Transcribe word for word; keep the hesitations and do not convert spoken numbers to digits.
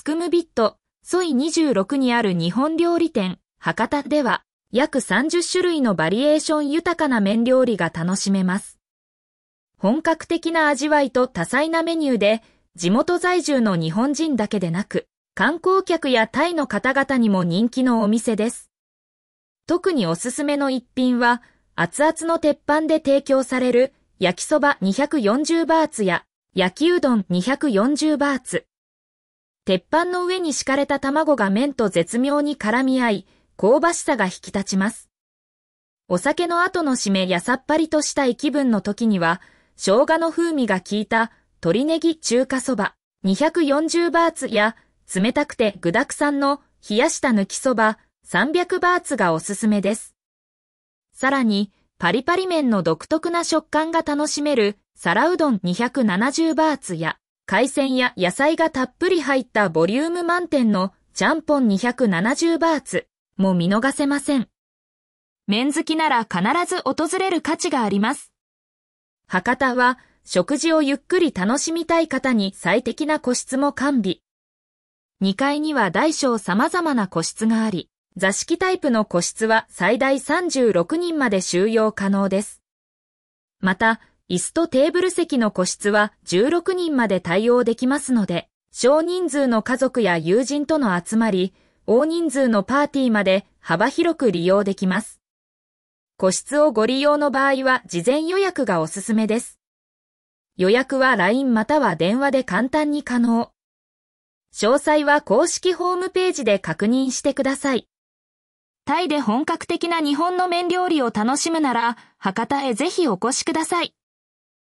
クムビット、ソイにじゅうろくにある日本料理店、博多では、約さんじゅっしゅるいのバリエーション豊かな麺料理が楽しめます。本格的な味わいと多彩なメニューで、地元在住の日本人だけでなく、観光客やタイの方々にも人気のお店です。特におすすめの一品は、熱々の鉄板で提供される焼きそばにひゃくよんじゅうバーツや焼きうどんにひゃくよんじゅうバーツ。鉄板の上に敷かれた卵が麺と絶妙に絡み合い、香ばしさが引き立ちます。お酒の後の締めやさっぱりとしたい気分の時には、生姜の風味が効いた鶏ネギ中華そばにひゃくよんじゅうバーツや冷たくて具沢山の冷やした抜きそばさんびゃくバーツがおすすめです。さらに、パリパリ麺の独特な食感が楽しめる皿うどんにひゃくななじゅうバーツや海鮮や野菜がたっぷり入ったボリューム満点のちゃんぽんにひゃくななじゅうバーツも見逃せません。麺好きなら必ず訪れる価値があります。博多は食事をゆっくり楽しみたい方に最適な個室も完備。にかいには大小様々な個室があり、座敷タイプの個室は最大さんじゅうろくにんまで収容可能です。また、椅子とテーブル席の個室はじゅうろくにんまで対応できますので、少人数の家族や友人との集まり、大人数のパーティーまで幅広く利用できます。個室をご利用の場合は事前予約がおすすめです。予約は ライン または電話で簡単に可能。詳細は公式ホームページで確認してください。タイで本格的な日本の麺料理を楽しむなら、博多へぜひお越しください。